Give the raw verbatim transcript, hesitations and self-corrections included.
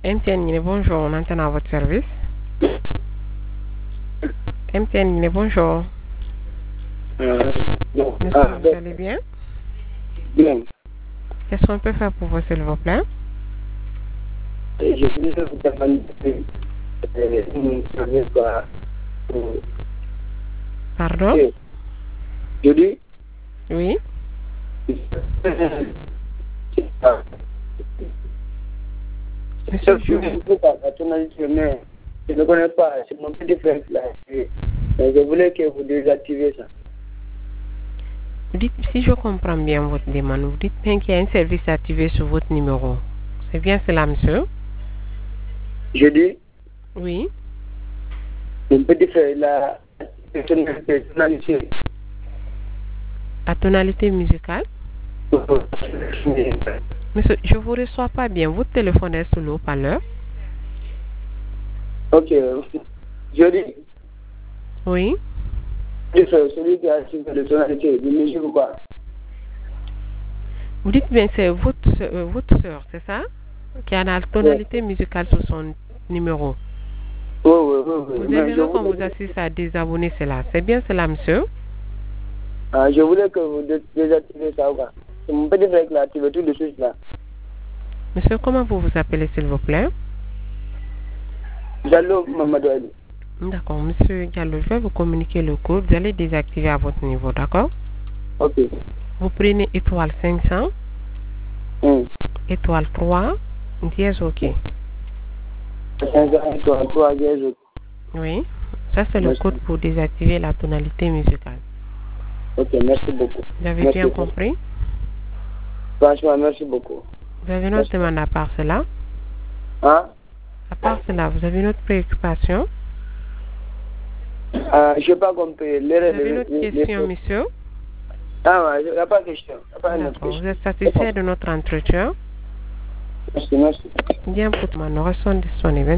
M T N Guinée, bonjour, on entend à votre service. M T N Guinée, bonjour. Euh, bon, Monsieur, ah, vous allez bien? bien. Qu'est-ce qu'on peut faire pour vous, s'il vous plaît? Et je voulais vous demander euh, une service quoi. euh, Pardon? et Je dis, Oui? Monsieur, je vous... la tonalité, mais je ne connais pas, c'est mon petit frère qui l'a fait. Mais je voulais que vous désactivez ça. Vous dites, si je comprends bien votre demande, vous dites bien qu'il y a un service activé sur votre numéro. C'est bien cela, monsieur? Je dis, Oui? mon petit frère, la tonalité, La tonalité musicale? Monsieur, je vous reçois pas bien. Votre téléphone est sur le haut-parleur? ok, je dis, Oui? celui qui a activé la tonalité, de musique ou quoi? Vous dites bien c'est votre, euh, votre soeur, c'est ça? Qui a la tonalité musicale sur son numéro. Oui, oui, oui. oui. Vous Mais je aimeriez qu'on voulais, vous assiste à désabonner cela. C'est bien cela, monsieur? ah, je voulais que vous dé- désactivez ça ou quoi? C'est mon petit frère qui l'a activé tout de suite là. Monsieur, comment vous vous appelez, s'il vous plaît? Jallo Mamadou Ali. D'accord, monsieur Diallo, je vais vous communiquer le code. Vous allez désactiver à votre niveau, d'accord? Ok. Vous prenez étoile cinq cents, Hum. étoile trois, dièse OK. cinq cents, trois, trois, dix, Oui, ça c'est le merci. code pour désactiver la tonalité musicale. Ok, merci beaucoup. Vous avez Merci. bien compris? Franchement, merci beaucoup. Vous avez une autre Merci. demande à part cela? Hein? À part cela, vous avez une autre préoccupation? Ah, je n'ai pas compris. Les, Vous avez une les, autre les, question, les... monsieur? Ah, ouais, il n'y a pas de question. Il n'y a pas une autre D'accord, vous question. êtes satisfait de notre entretien? Merci, merci. Bien, pour moi, nous restons disponibles.